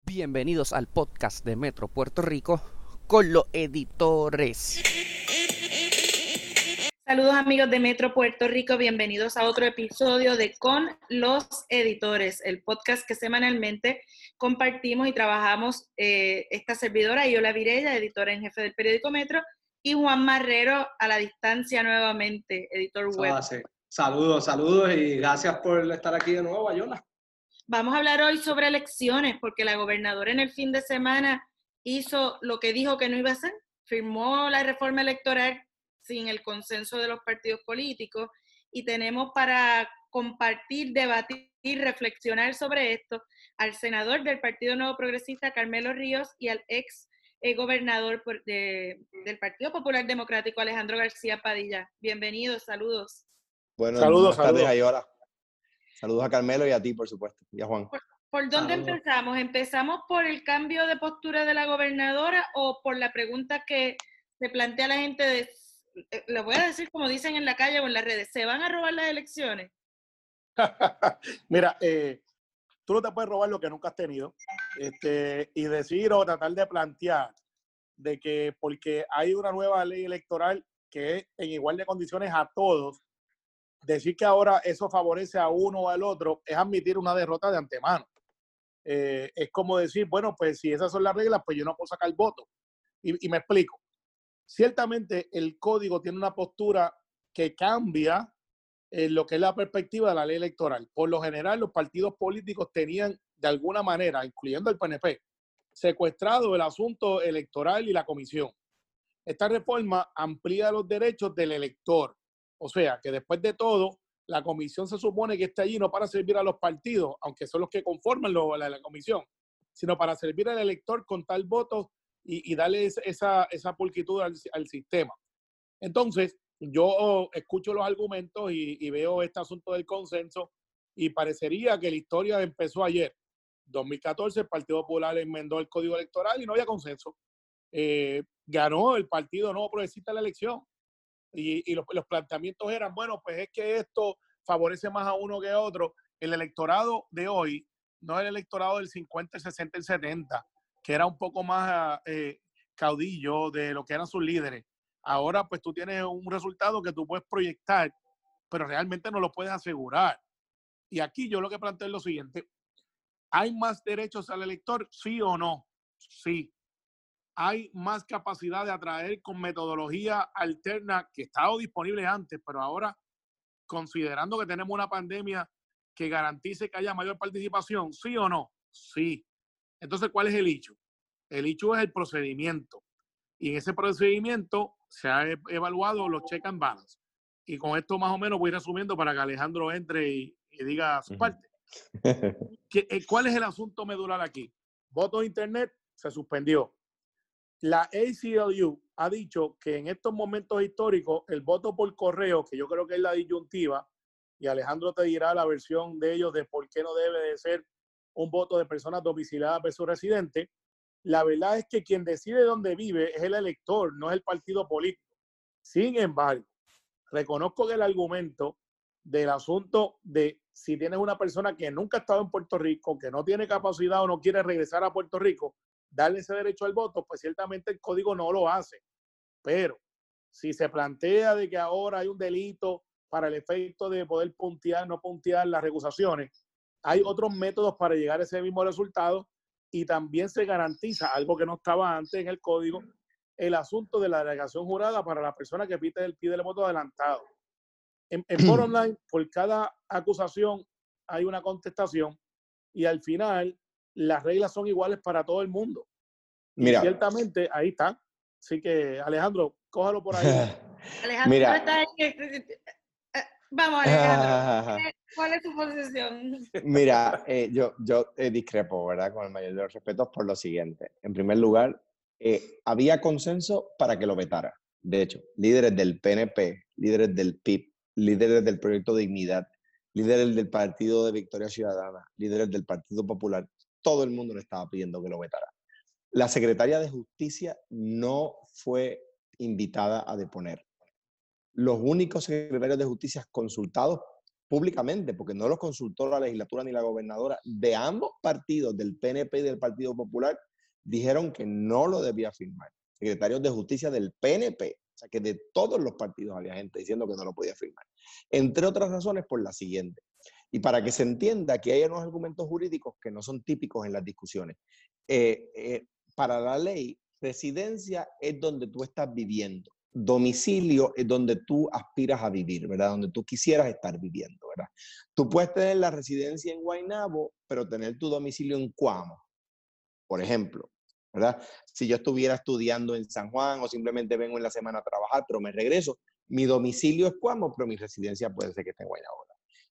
Bienvenidos al podcast de Metro Puerto Rico con los editores. Saludos amigos de Metro Puerto Rico, bienvenidos a otro episodio de Con los Editores, el podcast que semanalmente compartimos y trabajamos esta servidora, Yola Virella, editora en jefe del periódico Metro, y Juan Marrero a la distancia nuevamente, editor web. Sí. Saludos y gracias por estar aquí de nuevo, Yola. Vamos a hablar hoy sobre elecciones, porque la gobernadora en el fin de semana hizo lo que dijo que no iba a hacer, firmó la reforma electoral sin el consenso de los partidos políticos, y tenemos para compartir, debatir, reflexionar sobre esto al senador del Partido Nuevo Progresista, Carmelo Ríos, y al ex gobernador del Partido Popular Democrático, Alejandro García Padilla. Bienvenidos, saludos. Bueno, buenas tardes, Ayola. Saludos a Carmelo y a ti, por supuesto, y a Juan. ¿Por dónde empezamos? ¿Empezamos por el cambio de postura de la gobernadora o por la pregunta que se plantea la gente de, lo voy a decir como dicen en la calle o en las redes, ¿se van a robar las elecciones? Mira, tú no te puedes robar lo que nunca has tenido, y decir o tratar de plantear de que porque hay una nueva ley electoral que es en igual de condiciones a todos, decir que ahora eso favorece a uno o al otro es admitir una derrota de antemano. Es como decir, bueno, pues si esas son las reglas, pues yo no puedo sacar el voto. Y me explico. Ciertamente el código tiene una postura que cambia lo que es la perspectiva de la ley electoral. Por lo general, los partidos políticos tenían, de alguna manera, incluyendo el PNP, secuestrado el asunto electoral y la comisión. Esta reforma amplía los derechos del elector. O sea, que después de todo, la comisión se supone que está allí no para servir a los partidos, aunque son los que conforman la comisión, sino para servir al elector con tal voto y darle esa pulcritud al sistema. Entonces, yo escucho los argumentos y veo este asunto del consenso y parecería que la historia empezó ayer. 2014, el Partido Popular enmendó el Código Electoral y no había consenso. Ganó el Partido Nuevo Progresista la elección. Y los planteamientos eran, bueno, pues es que esto favorece más a uno que a otro. El electorado de hoy no es el electorado del 50, el 60, el 70, que era un poco más caudillo de lo que eran sus líderes. Ahora, pues tú tienes un resultado que tú puedes proyectar, pero realmente no lo puedes asegurar. Y aquí yo lo que planteo es lo siguiente. ¿Hay más derechos al elector? ¿Sí o no? Sí. Hay más capacidad de atraer con metodología alterna que estaba disponible antes, pero ahora, considerando que tenemos una pandemia que garantice que haya mayor participación, ¿sí o no? Sí. Entonces, ¿cuál es el hecho? El hecho es el procedimiento. Y en ese procedimiento se ha evaluado los check and balance. Y con esto más o menos voy resumiendo para que Alejandro entre y diga su parte. ¿Cuál es el asunto medular aquí? Voto de internet se suspendió. La ACLU ha dicho que en estos momentos históricos el voto por correo, que yo creo que es la disyuntiva, y Alejandro te dirá la versión de ellos de por qué no debe de ser un voto de personas domiciliadas versus residentes, la verdad es que quien decide dónde vive es el elector, no es el partido político. Sin embargo, reconozco que el argumento del asunto de si tienes una persona que nunca ha estado en Puerto Rico, que no tiene capacidad o no quiere regresar a Puerto Rico, darle ese derecho al voto, pues ciertamente el código no lo hace. Pero si se plantea de que ahora hay un delito para el efecto de poder puntear, no puntear las recusaciones, hay otros métodos para llegar a ese mismo resultado y también se garantiza, algo que no estaba antes en el código, el asunto de la delegación jurada para la persona que pide el voto adelantado. En bottom line, por cada acusación hay una contestación y al final las reglas son iguales para todo el mundo. Mira, y ciertamente ahí está. Así que, Alejandro, cójalo por ahí. Alejandro mira. Está ahí. Vamos, Alejandro. ¿Cuál es tu posición? Mira, yo discrepo, ¿verdad? Con el mayor de los respetos por lo siguiente. En primer lugar, había consenso para que lo vetara. De hecho, líderes del PNP, líderes del PIB, líderes del Proyecto Dignidad, líderes del Partido de Victoria Ciudadana, líderes del Partido Popular, todo el mundo le estaba pidiendo que lo vetara. La secretaria de Justicia no fue invitada a deponer. Los únicos secretarios de Justicia consultados públicamente, porque no los consultó la legislatura ni la gobernadora, de ambos partidos, del PNP y del Partido Popular, dijeron que no lo debía firmar. Secretarios de Justicia del PNP, o sea que de todos los partidos había gente diciendo que no lo podía firmar. Entre otras razones, por la siguiente. Y para que se entienda que hay unos argumentos jurídicos que no son típicos en las discusiones. Para la ley, residencia es donde tú estás viviendo. Domicilio es donde tú aspiras a vivir, ¿verdad? Donde tú quisieras estar viviendo, ¿verdad? Tú puedes tener la residencia en Guaynabo, pero tener tu domicilio en Cuamo, por ejemplo, ¿verdad? Si yo estuviera estudiando en San Juan o simplemente vengo en la semana a trabajar, pero me regreso, mi domicilio es Cuamo, pero mi residencia puede ser que esté en Guaynabo.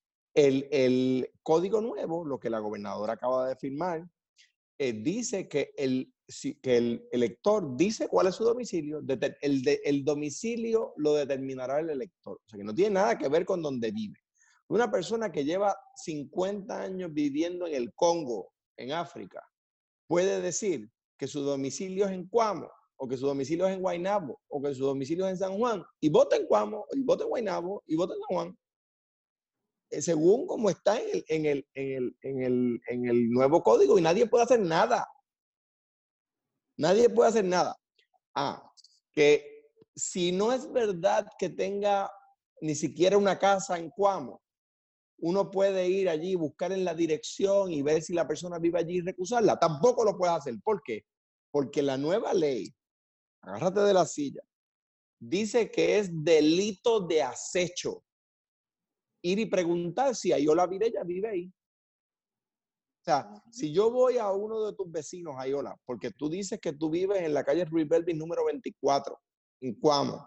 El código nuevo, lo que la gobernadora acaba de firmar, dice que el elector dice cuál es su domicilio, el domicilio lo determinará el elector, o sea que no tiene nada que ver con donde vive. Una persona que lleva 50 años viviendo en el Congo, en África, puede decir que su domicilio es en Cuamo, o que su domicilio es en Guaynabo, o que su domicilio es en San Juan, y vota en Cuamo, y vota en Guaynabo, y vota en San Juan. Según como está en el nuevo código, y nadie puede hacer nada. Nadie puede hacer nada. Que si no es verdad que tenga ni siquiera una casa en Cuamo, uno puede ir allí, buscar en la dirección y ver si la persona vive allí y recusarla. Tampoco lo puedes hacer. ¿Por qué? Porque la nueva ley, agárrate de la silla, dice que es delito de acecho ir y preguntar si Ayola Virella vive ahí. O sea, si yo voy a uno de tus vecinos, Ayola, porque tú dices que tú vives en la calle Ruiz Belvis número 24, en Cuamo,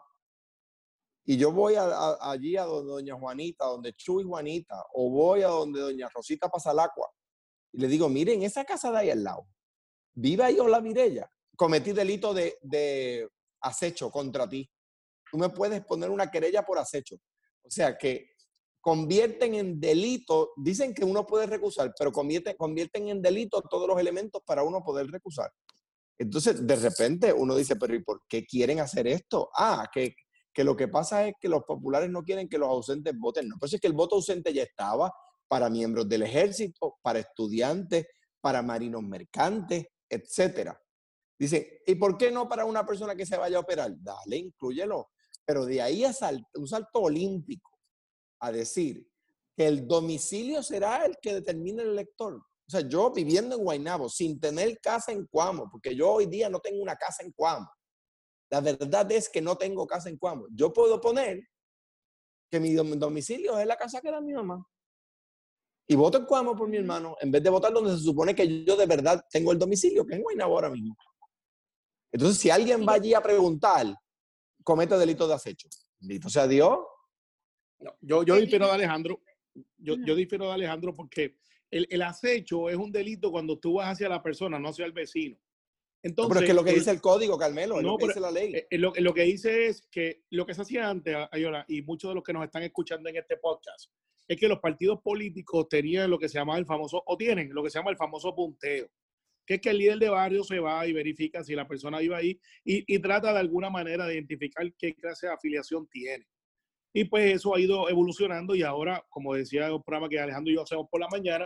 y yo voy allí a donde doña Juanita, donde Chuy Juanita, o voy a donde doña Rosita Pasalacua, y le digo, miren, esa casa de ahí al lado, vive Ayola Virella, cometí delito de acecho contra ti. Tú me puedes poner una querella por acecho. O sea que convierten en delito, dicen que uno puede recusar, pero convierten en delito todos los elementos para uno poder recusar. Entonces, de repente uno dice, pero ¿y por qué quieren hacer esto? Que lo que pasa es que los populares no quieren que los ausentes voten. No, pues es que el voto ausente ya estaba para miembros del ejército, para estudiantes, para marinos mercantes, etcétera. Dicen, ¿y por qué no para una persona que se vaya a operar? Dale, inclúyelo. Pero de ahí a un salto olímpico a decir que el domicilio será el que determine el elector. O sea, yo viviendo en Guaynabo, sin tener casa en Cuamo, porque yo hoy día no tengo una casa en Cuamo. La verdad es que no tengo casa en Cuamo. Yo puedo poner que mi domicilio es la casa que da mi mamá. Y voto en Cuamo por mi hermano, en vez de votar donde se supone que yo de verdad tengo el domicilio, que es en Guaynabo ahora mismo. Entonces, si alguien va allí a preguntar, comete delito de acecho. Bendito sea Dios. No, yo difiero de Alejandro. Yo difiero de Alejandro porque el acecho es un delito cuando tú vas hacia la persona, no hacia el vecino. Entonces, no, pero es que lo que dice el código, Carmelo, es no, lo que dice la ley. Lo que dice es que lo que se hacía antes, Ayola, y muchos de los que nos están escuchando en este podcast, es que los partidos políticos tenían lo que se llama el famoso, o tienen lo que se llama el famoso punteo, que es que el líder de barrio se va y verifica si la persona vive ahí y trata de alguna manera de identificar qué clase de afiliación tiene. Y pues eso ha ido evolucionando y ahora, como decía el programa que Alejandro y yo hacemos por la mañana,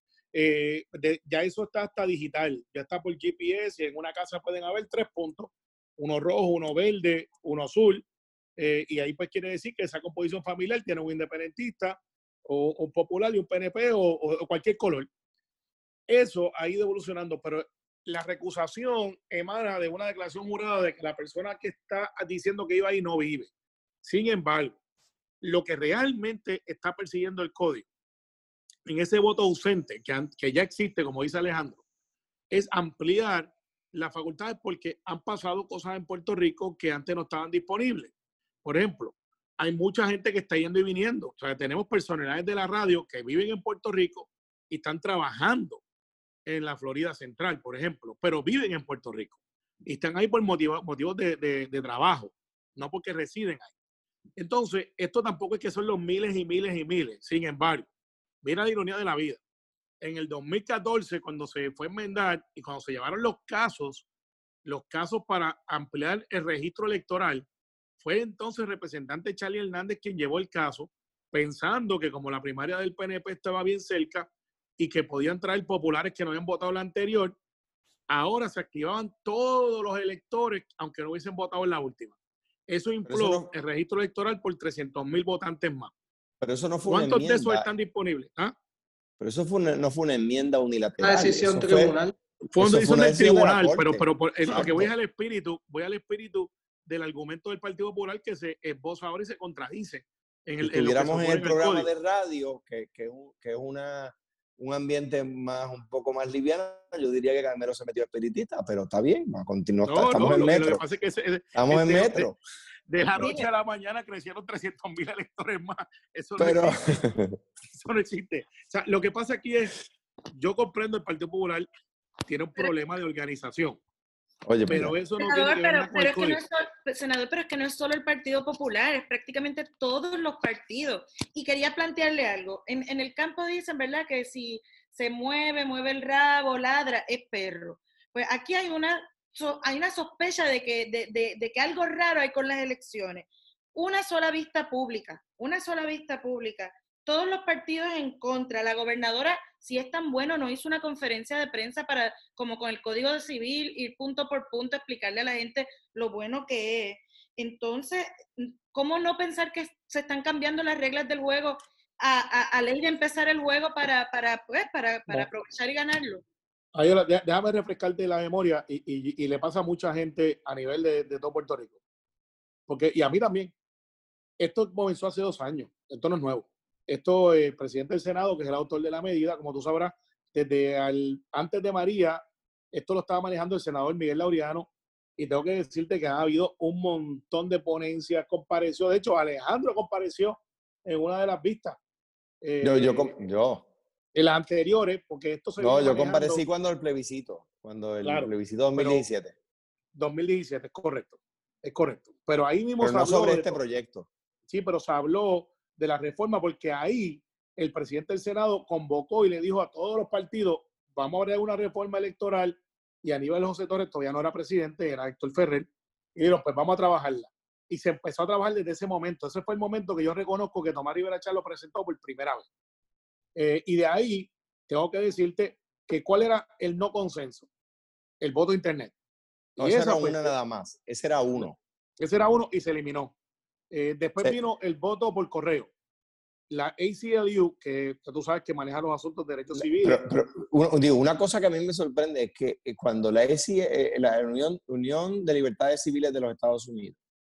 ya eso está hasta digital, ya está por GPS y en una casa pueden haber 3 puntos, uno rojo, uno verde, uno azul, y ahí pues quiere decir que esa composición familiar tiene un independentista o un popular y un PNP o cualquier color. Eso ha ido evolucionando, pero la recusación emana de una declaración jurada de que la persona que está diciendo que iba ahí no vive. Sin embargo, lo que realmente está persiguiendo el código en ese voto ausente que ya existe, como dice Alejandro, es ampliar las facultades porque han pasado cosas en Puerto Rico que antes no estaban disponibles. Por ejemplo, hay mucha gente que está yendo y viniendo. O sea, tenemos personalidades de la radio que viven en Puerto Rico y están trabajando en la Florida Central, por ejemplo, pero viven en Puerto Rico y están ahí por motivos de trabajo, no porque residen ahí. Entonces, esto tampoco es que son los miles y miles y miles. Sin embargo, mira la ironía de la vida. En el 2014, cuando se fue a enmendar y cuando se llevaron los casos para ampliar el registro electoral, fue entonces el representante Charlie Hernández quien llevó el caso pensando que como la primaria del PNP estaba bien cerca y que podían traer populares que no habían votado la anterior, ahora se activaban todos los electores, aunque no hubiesen votado en la última. Eso infló el registro electoral por 300,000 votantes más. Pero eso no fue una enmienda. ¿Cuántos de esos están disponibles? ¿Ah? Pero eso no fue una enmienda unilateral. Una decisión tribunal. Fue una decisión del tribunal, pero lo que voy al espíritu del argumento del Partido Popular que se esboza ahora y se contradice. Si estuviéramos en el programa de radio, que es un ambiente un poco más liviano, yo diría que Carmelo se metió espiritista, pero está bien, estamos en metro. Lo que pasa es que estamos en metro. De la noche a la mañana crecieron 300,000 electores más. Eso no existe. O sea, lo que pasa aquí es, yo comprendo el Partido Popular tiene un problema de organización. Oye, pero eso no tiene que ver con el código. Senador, pero es que no es solo el Partido Popular, es prácticamente todos los partidos. Y quería plantearle algo. En el campo dicen, ¿verdad?, que si se mueve el rabo, ladra, es perro. Pues aquí hay una sospecha de que algo raro hay con las elecciones. Una sola vista pública. Todos los partidos en contra. La gobernadora, si es tan bueno, no hizo una conferencia de prensa para, como con el Código Civil, ir punto por punto, explicarle a la gente lo bueno que es. Entonces, ¿cómo no pensar que se están cambiando las reglas del juego a ley de empezar el juego para aprovechar y ganarlo? Ayola, déjame refrescarte la memoria y le pasa a mucha gente a nivel de todo Puerto Rico. Y a mí también. Esto comenzó hace 2 años. Esto no es nuevo. Esto, el presidente del Senado, que es el autor de la medida, como tú sabrás, antes de María, esto lo estaba manejando el senador Miguel Laureano, y tengo que decirte que ha habido un montón de ponencias, compareció. De hecho, Alejandro compareció en una de las vistas. Yo. En las anteriores, porque esto se... No, yo comparecí cuando el plebiscito 2017. 2017, es correcto. Pero ahí mismo pero no sobre este proyecto. Sí, pero se habló de la reforma porque ahí el presidente del Senado convocó y le dijo a todos los partidos, vamos a crear una reforma electoral, y Aníbal José Torres todavía no era presidente, era Héctor Ferrer, y dijeron, pues vamos a trabajarla. Y se empezó a trabajar desde ese momento. Ese fue el momento que yo reconozco que Tomás Rivera Chá lo presentó por primera vez. Y de ahí tengo que decirte que cuál era el no consenso, el voto internet. No, ese era uno nada más, ese era uno y se eliminó. Después vino el voto por correo. La ACLU, que tú sabes que maneja los asuntos de derechos civiles. Pero una cosa que a mí me sorprende es que cuando la Unión de Libertades Civiles de los Estados Unidos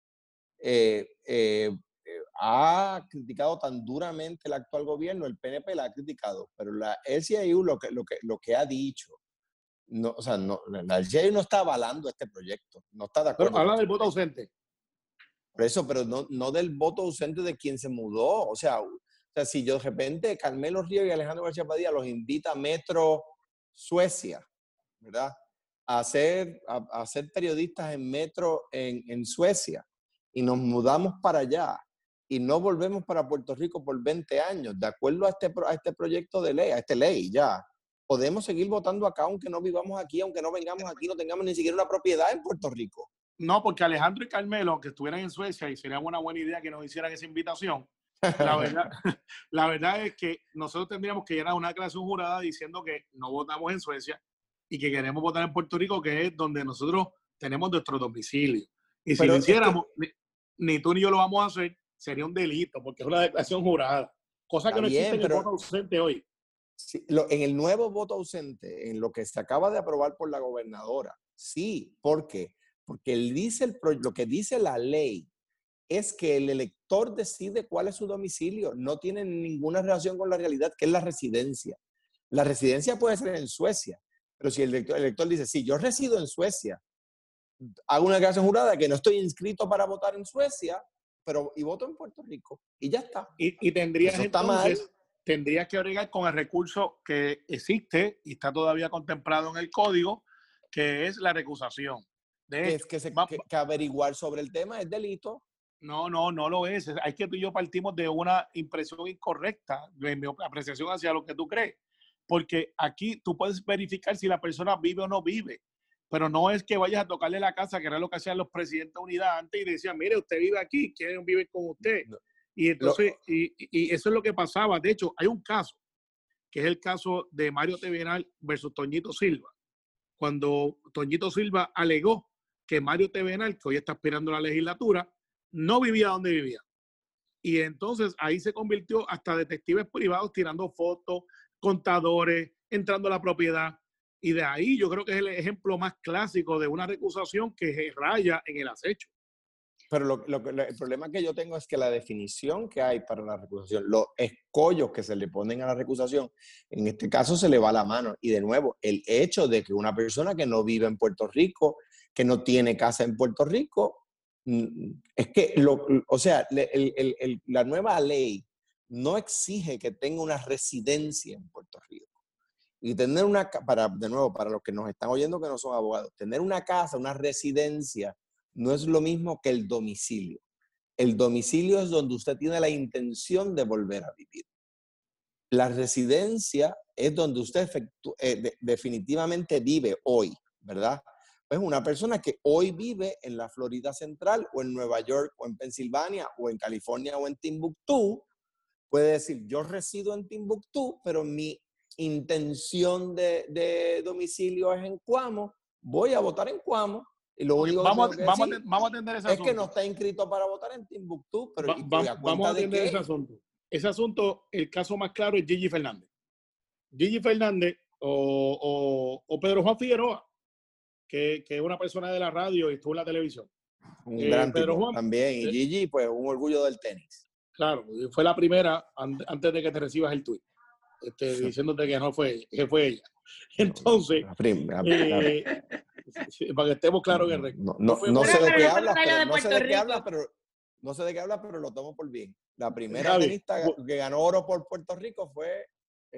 ha criticado tan duramente el actual gobierno, el PNP la ha criticado, pero la ACLU lo que ha dicho, la ACLU no está avalando este proyecto, no está de acuerdo. Pero habla del voto ausente. Por eso, pero no del voto ausente de quien se mudó. O sea, si yo de repente Carmelo Ríos y Alejandro García Padilla los invita a Metro Suecia, ¿verdad? A ser periodistas en Metro en Suecia, y nos mudamos para allá y no volvemos para Puerto Rico por 20 años, de acuerdo a este proyecto de ley, a esta ley ya, podemos seguir votando acá aunque no vivamos aquí, aunque no vengamos aquí, no tengamos ni siquiera una propiedad en Puerto Rico. No, porque Alejandro y Carmelo, que estuvieran en Suecia, y sería una buena idea que nos hicieran esa invitación, la verdad es que nosotros tendríamos que llenar una declaración jurada diciendo que no votamos en Suecia y que queremos votar en Puerto Rico, que es donde nosotros tenemos nuestro domicilio. Y si lo hiciéramos, ni tú ni yo lo vamos a hacer, sería un delito, porque es una declaración jurada. Cosa que no existe en el voto ausente hoy. Sí, en el nuevo voto ausente, en lo que se acaba de aprobar por la gobernadora, sí, porque lo que dice la ley es que el elector decide cuál es su domicilio, no tiene ninguna relación con la realidad, que es la residencia. La residencia puede ser en Suecia, pero si el elector dice, sí, yo resido en Suecia, hago una declaración jurada que no estoy inscrito para votar en Suecia, y voto en Puerto Rico, y ya está. Y tendrías que agregar con el recurso que existe y está todavía contemplado en el código, que es la recusación. Que averiguar sobre el tema es delito. No lo es. Es que tú y yo partimos de una impresión incorrecta, de mi apreciación hacia lo que tú crees. Porque aquí tú puedes verificar si la persona vive o no vive. Pero no es que vayas a tocarle la casa, que era lo que hacían los presidentes de unidad antes y decían, mire, usted vive aquí, ¿quién vive con usted? Y entonces, y eso es lo que pasaba. De hecho, hay un caso, que es el caso de Mario Tevenal versus Toñito Silva. Cuando Toñito Silva alegó que Mario Tevenal, que hoy está aspirando a la legislatura, no vivía donde vivía. Y entonces ahí se convirtió hasta detectives privados tirando fotos, contadores, entrando a la propiedad. Y de ahí yo creo que es el ejemplo más clásico de una recusación que raya en el acecho. Pero el problema que yo tengo es que la definición que hay para la recusación, los escollos que se le ponen a la recusación, en este caso se le va la mano. Y de nuevo, el hecho de que una persona que no vive en Puerto Rico, que no tiene casa en Puerto Rico, es que, o sea, la nueva ley no exige que tenga una residencia en Puerto Rico. Y tener de nuevo, para los que nos están oyendo que no son abogados, tener una casa, una residencia, no es lo mismo que el domicilio. El domicilio es donde usted tiene la intención de volver a vivir. La residencia es donde usted definitivamente vive hoy, ¿verdad? Pues una persona que hoy vive en la Florida Central o en Nueva York o en Pensilvania o en California o en Timbuktu, puede decir, yo resido en Timbuktu, pero mi intención de domicilio es en Cuamo, voy a votar en Cuamo. Y lo único vamos a atender ese es asunto. que no está inscrito para votar en Timbuktu, pero vamos a atender ese asunto. Ese asunto, el caso más claro es Gigi Fernández. Gigi Fernández o Pedro Juan Figueroa, que es una persona de la radio y estuvo en la televisión. Un gran Pedro tipo Juan, también. Y Gigi, pues un orgullo del tenis. Claro, fue la primera antes de que te recibas el tuit, diciéndote que no fue, que fue ella. Entonces, para que estemos claros, no sé de qué hablas, pero lo tomo por bien. La primera tenista que ganó oro por Puerto Rico fue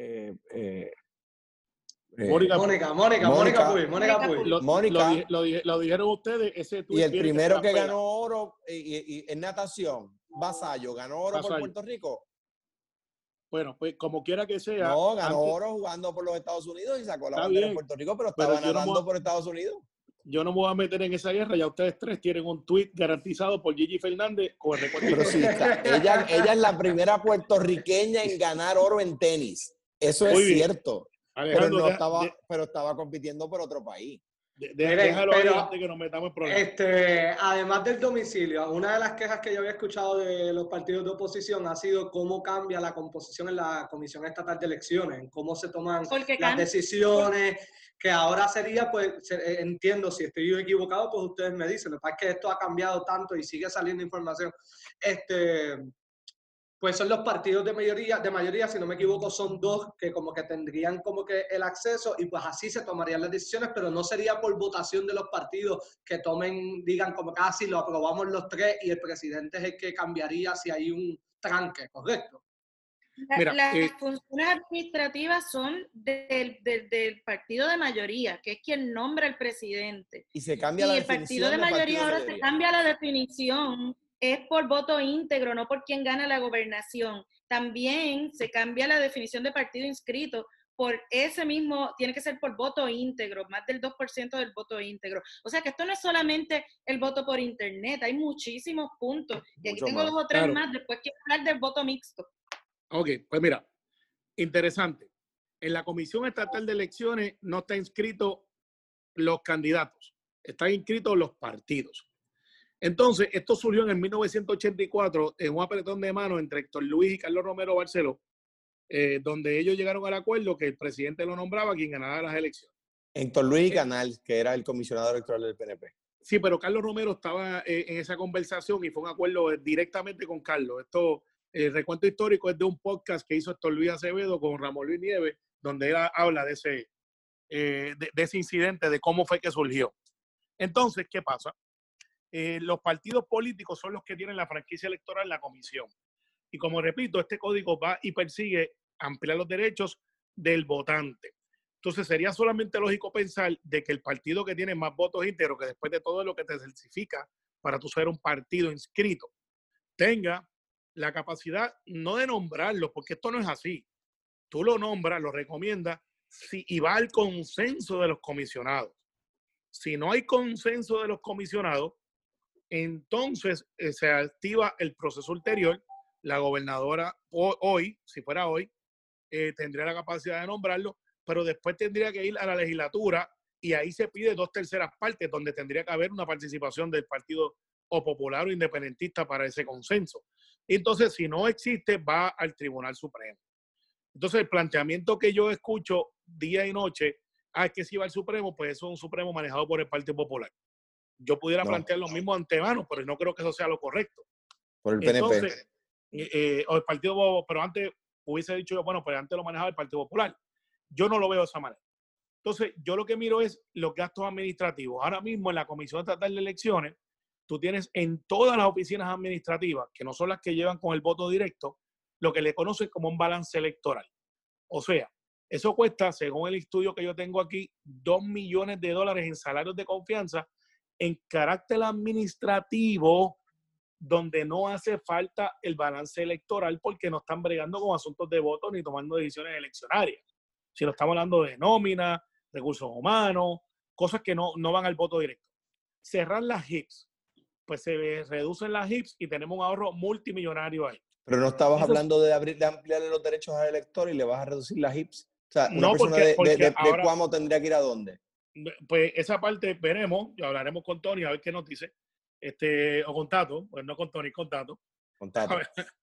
Mónica Puig. Lo dijeron ustedes. Ese y el primero que ganó oro en natación, Vasallo, ganó oro por Puerto Rico. Bueno, pues como quiera que sea. No, ganó oro jugando por los Estados Unidos y sacó la bandera de Puerto Rico, pero estaba nadando por Estados Unidos. Yo no me voy a meter en esa guerra, ya ustedes tres tienen un tuit garantizado por Gigi Fernández con el recuerdo. Pero sí, ella es la primera puertorriqueña en ganar oro en tenis. Eso es cierto. Alejandro, pero estaba compitiendo por otro país. Déjalo ahí antes que nos metamos en problemas. Además del domicilio, una de las quejas que yo había escuchado de los partidos de oposición ha sido cómo cambia la composición en la Comisión Estatal de Elecciones, en cómo se toman las decisiones, que ahora sería, pues, entiendo, si estoy equivocado, pues ustedes me dicen. Lo que pasa es que esto ha cambiado tanto y sigue saliendo información. Pues son los partidos de mayoría, si no me equivoco, son dos que como que tendrían como que el acceso y pues así se tomarían las decisiones, pero no sería por votación de los partidos que digan como que así lo aprobamos los tres y el presidente es el que cambiaría si hay un tranque, ¿correcto? Las funciones administrativas son del partido de mayoría, que es quien nombra al presidente. Y se cambia la definición. Y el partido de mayoría ahora se cambia la definición. Es por voto íntegro, no por quien gana la gobernación. También se cambia la definición de partido inscrito por ese mismo, tiene que ser por voto íntegro, más del 2% del voto íntegro. O sea que esto no es solamente el voto por internet, hay muchísimos puntos. Y aquí tengo 2 o 3 más, después quiero hablar del voto mixto. Ok, pues mira, interesante. En la Comisión Estatal de Elecciones no están inscritos los candidatos, están inscritos los partidos. Entonces, esto surgió en el 1984 en un apretón de mano entre Héctor Luis y Carlos Romero Barceló, donde ellos llegaron al acuerdo que el presidente lo nombraba quien ganara las elecciones. Héctor Luis Canal, que era el comisionado electoral del PNP. Sí, pero Carlos Romero estaba en esa conversación y fue un acuerdo directamente con Carlos. El recuento histórico es de un podcast que hizo Héctor Luis Acevedo con Ramón Luis Nieves, donde él habla de ese incidente, de cómo fue que surgió. Entonces, ¿qué pasa? Los partidos políticos son los que tienen la franquicia electoral en la comisión. Y como repito, este código va y persigue ampliar los derechos del votante. Entonces sería solamente lógico pensar de que el partido que tiene más votos íntegros, que después de todo lo que te certifica para tú ser un partido inscrito, tenga la capacidad no de nombrarlo, porque esto no es así. Tú lo nombras, lo recomiendas y va al consenso de los comisionados. Si no hay consenso de los comisionados, entonces se activa el proceso ulterior, la gobernadora hoy, si fuera hoy, tendría la capacidad de nombrarlo, pero después tendría que ir a la legislatura y ahí se pide 2/3 partes, donde tendría que haber una participación del partido o popular o independentista para ese consenso. Entonces, si no existe, va al Tribunal Supremo. Entonces, el planteamiento que yo escucho día y noche, es que si va al Supremo, pues eso es un Supremo manejado por el Partido Popular. Yo pudiera plantear lo mismo antemano, pero no creo que eso sea lo correcto. Por el PNP. Entonces, o el Partido, pero antes hubiese dicho yo, bueno, pues antes lo manejaba el Partido Popular. Yo no lo veo de esa manera. Entonces, yo lo que miro es los gastos administrativos. Ahora mismo en la Comisión Estatal de Elecciones, tú tienes en todas las oficinas administrativas, que no son las que llevan con el voto directo, lo que le conocen como un balance electoral. O sea, eso cuesta, según el estudio que yo tengo aquí, $2 millones en salarios de confianza en carácter administrativo, donde no hace falta el balance electoral porque no están bregando con asuntos de voto ni tomando decisiones eleccionarias. Si no estamos hablando de nómina, recursos humanos, cosas que no van al voto directo. Cerrar las HIPS, pues se reducen las HIPS y tenemos un ahorro multimillonario ahí. Pero no estabas hablando de ampliarle los derechos al elector y le vas a reducir las HIPS. O sea, una persona de Cuamo tendría que ir a dónde. Pues esa parte veremos, y hablaremos con Tony a ver qué nos dice. O con Tato, pues no con Tony, con Tato. Con Tato.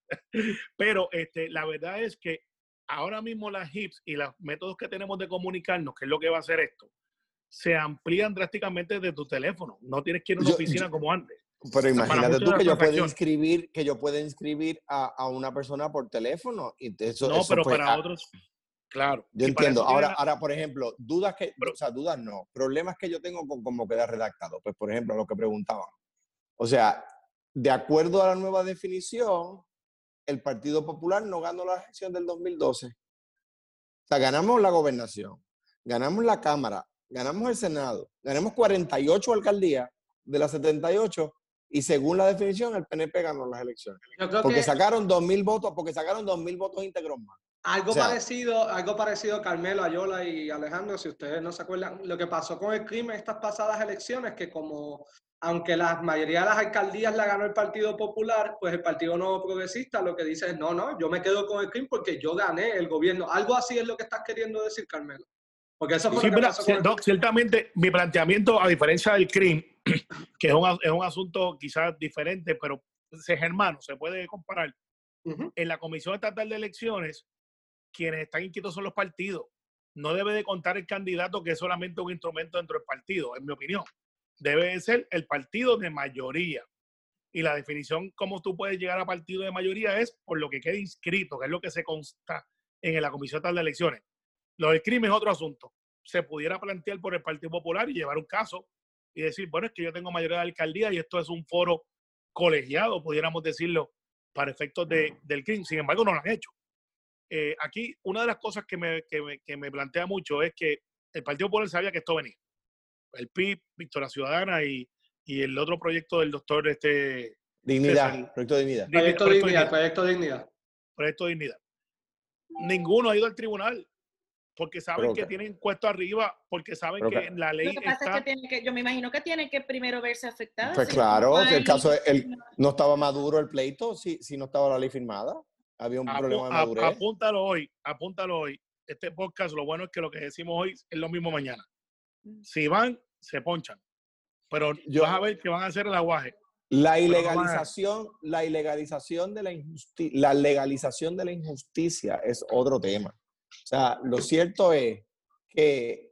Pero la verdad es que ahora mismo las HIPS y los métodos que tenemos de comunicarnos, que es lo que va a hacer esto, se amplían drásticamente de tu teléfono. No tienes que ir a una oficina como antes. Pero imagínate tú que yo pueda inscribir a una persona por teléfono. Y eso, no, pero pues, para otros, claro. Yo entiendo. Ahora, por ejemplo, problemas que yo tengo con cómo queda redactado. Pues, por ejemplo, lo que preguntaban. O sea, de acuerdo a la nueva definición, el Partido Popular no ganó la elección del 2012. O sea, ganamos la gobernación, ganamos la Cámara, ganamos el Senado, ganamos 48 alcaldías de las 78 y según la definición el PNP ganó las elecciones. Porque sacaron 2,000 votos, íntegros más. Algo parecido, Carmelo, Ayola y Alejandro, si ustedes no se acuerdan, lo que pasó con el crimen estas pasadas elecciones, que como aunque la mayoría de las alcaldías la ganó el Partido Popular, pues el Partido Nuevo Progresista lo que dice es, no, yo me quedo con el CRIM porque yo gané el gobierno. Algo así es lo que estás queriendo decir, Carmelo. Porque eso fue lo que pasó con el CRIM. Ciertamente, mi planteamiento, a diferencia del CRIM, que es un asunto quizás diferente, pero es hermano, se puede comparar. En la Comisión Estatal de Elecciones, quienes están inquietos son los partidos. No debe de contar el candidato, que es solamente un instrumento dentro del partido, en mi opinión. Debe de ser el partido de mayoría. Y la definición, cómo tú puedes llegar a partido de mayoría, es por lo que quede inscrito, que es lo que se consta en la Comisión Estatal de Elecciones. Lo del crimen es otro asunto. Se pudiera plantear por el Partido Popular y llevar un caso y decir, bueno, es que yo tengo mayoría de alcaldía y esto es un foro colegiado, pudiéramos decirlo, para efectos del crimen. Sin embargo, no lo han hecho. Aquí, una de las cosas que me plantea mucho es que el Partido Popular sabía que esto venía. El PIB, Victoria Ciudadana y el otro proyecto del doctor Dignidad, Proyecto Dignidad. Ninguno ha ido al tribunal porque saben que tienen cuesta arriba, porque saben que la ley lo que pasa es que yo me imagino que tienen que primero verse afectados. Pues claro, el caso no estaba maduro el pleito si no estaba la ley firmada. Había un problema de madurez. Apúntalo hoy. Este podcast, lo bueno es que lo que decimos hoy es lo mismo mañana. Si van, se ponchan. Pero vas a ver que van a hacer el aguaje. La legalización de la injusticia es otro tema. O sea, lo cierto es que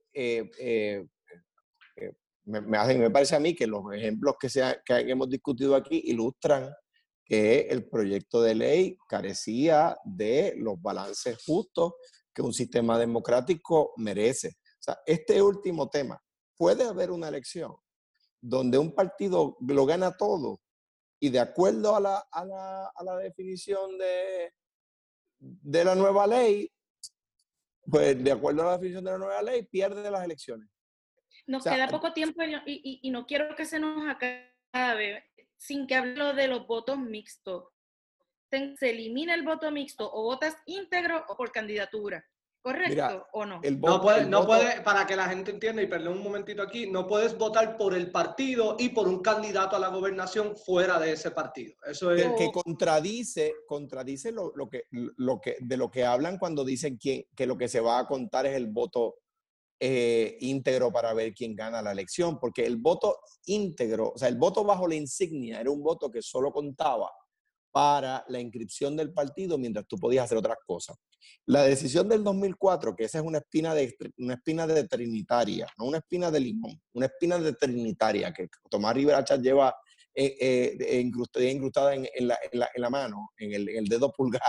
me parece a mí que los ejemplos que hemos discutido aquí ilustran que el proyecto de ley carecía de los balances justos que un sistema democrático merece. O sea, este último tema, puede haber una elección donde un partido lo gana todo y de acuerdo a la definición de la nueva ley, pues de acuerdo a la definición de la nueva ley, pierde las elecciones. Nos queda poco tiempo y no quiero que se nos acabe sin que hable de los votos mixtos. Se elimina el voto mixto, o votas íntegro o por candidatura. ¿Correcto? Mira, ¿o no? No puede, para que la gente entienda, y perdón un momentito aquí, no puedes votar por el partido y por un candidato a la gobernación fuera de ese partido. Eso es... Que contradice de lo que hablan cuando dicen que lo que se va a contar es el voto íntegro para ver quién gana la elección, porque el voto íntegro, o sea, el voto bajo la insignia era un voto que solo contaba para la inscripción del partido mientras tú podías hacer otras cosas. La decisión del 2004, que esa es una espina de trinitaria, no una espina de limón, una espina de trinitaria que Tomás Rivera Chatz lleva incrustada en la mano, en el dedo pulgar,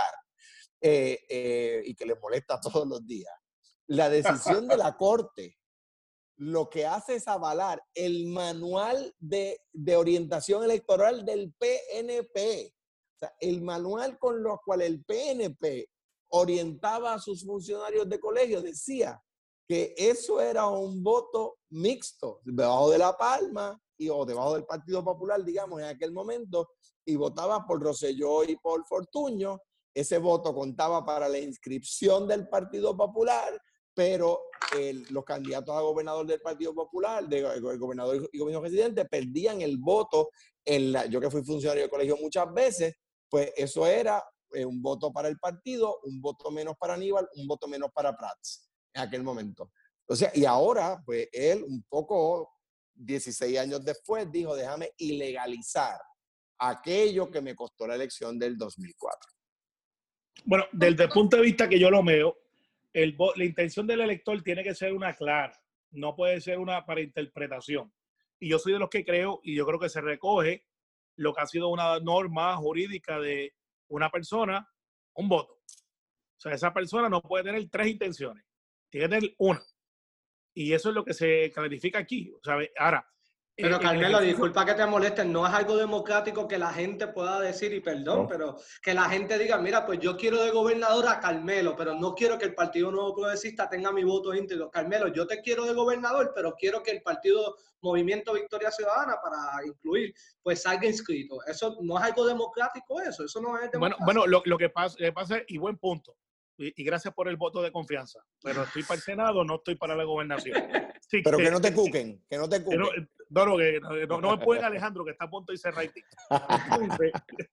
y que le molesta todos los días. La decisión de la Corte lo que hace es avalar el manual de orientación electoral del PNP. O sea, el manual con lo cual el PNP orientaba a sus funcionarios de colegio decía que eso era un voto mixto, debajo de la palma o debajo del Partido Popular, digamos, en aquel momento, y votaba por Rosselló y por Fortuño. Ese voto contaba para la inscripción del Partido Popular, pero los candidatos a gobernador del Partido Popular, el gobernador y gobierno residente, perdían el voto. Yo que fui funcionario de colegio muchas veces, pues eso era un voto para el partido, un voto menos para Aníbal, un voto menos para Prats en aquel momento. O sea, y ahora, pues él un poco, 16 años después, dijo, déjame ilegalizar aquello que me costó la elección del 2004. Bueno, desde el punto de vista que yo lo veo, la intención del elector tiene que ser una clara, no puede ser una para interpretación. Y yo soy de los que creo, y yo creo que se recoge lo que ha sido una norma jurídica de una persona, un voto. O sea, esa persona no puede tener 3 intenciones, tiene que tener una. Y eso es lo que se clarifica aquí. O sea, ahora... Pero Carmelo, disculpa que te moleste, no es algo democrático que la gente pueda decir, y perdón, pero que la gente diga, mira, pues yo quiero de gobernador a Carmelo, pero no quiero que el Partido Nuevo Progresista tenga mi voto íntegro. Carmelo, yo te quiero de gobernador, pero quiero que el Partido Movimiento Victoria Ciudadana, para incluir, pues salga inscrito. Eso no es algo democrático, eso no es democrático. Bueno, lo que pasa, y buen punto, y gracias por el voto de confianza, pero estoy para el Senado, no estoy para la gobernación. Sí, pero que no te cuquen, que no te cuquen. No me pueden, Alejandro, que está a punto de irse rating. Entonces,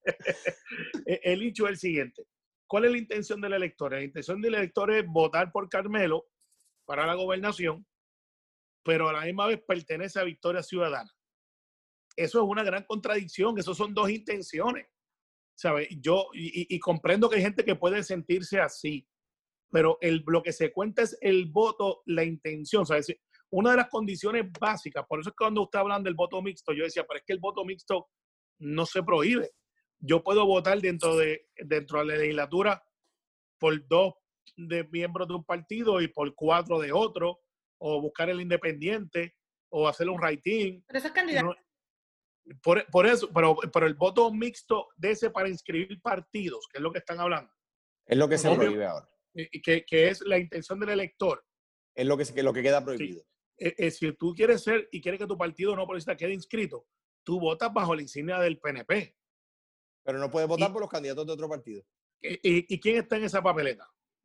el hecho es el siguiente. ¿Cuál es la intención del elector? La intención del elector es votar por Carmelo para la gobernación, pero a la misma vez pertenece a Victoria Ciudadana. Eso es una gran contradicción. Esos son 2 intenciones. ¿Sabes? Yo y comprendo que hay gente que puede sentirse así, pero lo que se cuenta es el voto, la intención. ¿Sabes? Una de las condiciones básicas, por eso es que cuando usted habla del voto mixto, yo decía, pero es que el voto mixto no se prohíbe. Yo puedo votar dentro de la legislatura por 2 de miembros de un partido y por 4 de otro, o buscar el independiente, o hacer un write-in. Pero eso es candidato. Por eso, pero el voto mixto de ese para inscribir partidos, que es lo que están hablando. Es lo que se prohíbe ahora. Que es la intención del elector. Es lo que queda prohibido. Sí. Si tú quieres ser y quieres que tu partido no progresista quede inscrito, tú votas bajo la insignia del PNP. Pero no puedes votar por los candidatos de otro partido. ¿Y quién está en esa papeleta?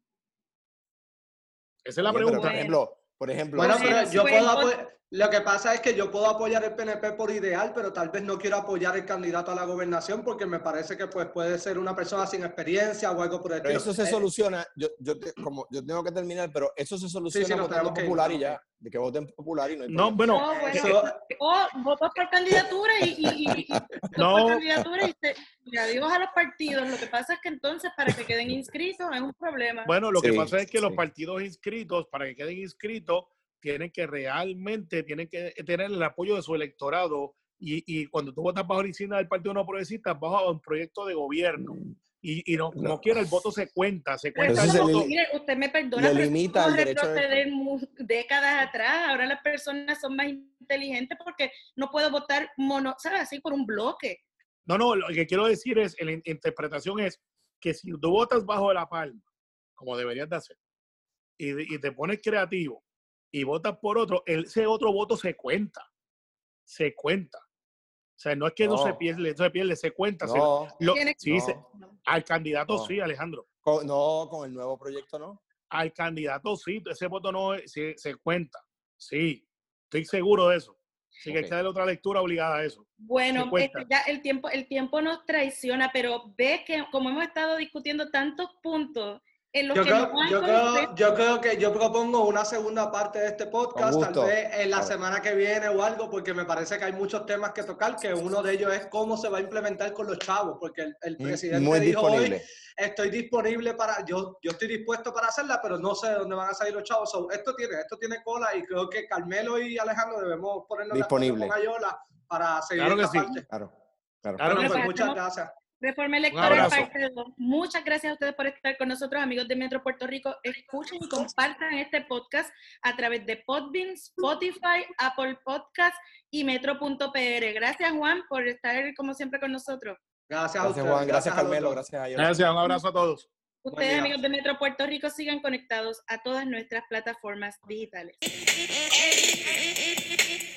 Esa es la pregunta. Por ejemplo, bueno, pero yo lo que pasa es que yo puedo apoyar el PNP por ideal, pero tal vez no quiero apoyar el candidato a la gobernación porque me parece que pues puede ser una persona sin experiencia o algo por el estilo. Eso se soluciona, yo tengo que terminar, pero eso se soluciona votando popular y ya, de que voten popular y no hay problema. Votos por candidatura y adiós a los partidos. Lo que pasa es que entonces para que queden inscritos es un problema. Bueno, lo que pasa es que los partidos inscritos, para que queden inscritos, tienen que tener el apoyo de su electorado y cuando tú votas bajo la insignia del Partido No Progresista, bajo un proyecto de gobierno y no quiera, el voto se cuenta. Mire, usted me perdona, pero limita el derecho retroceder décadas atrás. Ahora las personas son más inteligentes porque no puedo votar ¿sabes? Así por un bloque. No, lo que quiero decir es, la interpretación es que si tú votas bajo la palma, como deberías de hacer, y te pones creativo, y votas por otro, ese otro voto se cuenta. O sea, no es que no se pierde, se cuenta. Al candidato sí, Alejandro. Con el nuevo proyecto no. al candidato, sí, ese voto no se cuenta. Sí, estoy seguro de eso. Así que hay que darle otra lectura obligada a eso. Bueno, ya el tiempo nos traiciona, pero ves que como hemos estado discutiendo tantos puntos, yo creo que yo propongo una segunda parte de este podcast, tal vez en la semana que viene o algo, porque me parece que hay muchos temas que tocar, que uno de ellos es cómo se va a implementar con los chavos, porque el presidente dijo hoy, estoy disponible yo estoy dispuesto para hacerla, pero no sé de dónde van a salir los chavos. Esto tiene cola y creo que Carmelo y Alejandro debemos ponernos disponible con Ayola para seguir esta parte. Claro que pues sí. muchas gracias. Reforma Electoral parte 2. Muchas gracias a ustedes por estar con nosotros, amigos de Metro Puerto Rico. Escuchen y compartan este podcast a través de Podbean, Spotify, Apple Podcasts y Metro.pr. Gracias, Juan, por estar como siempre con nosotros. Gracias a ustedes. Juan. Gracias, Carmelo. Gracias, Ayola. Gracias. Un abrazo a todos. Ustedes, amigos de Metro Puerto Rico, sigan conectados a todas nuestras plataformas digitales.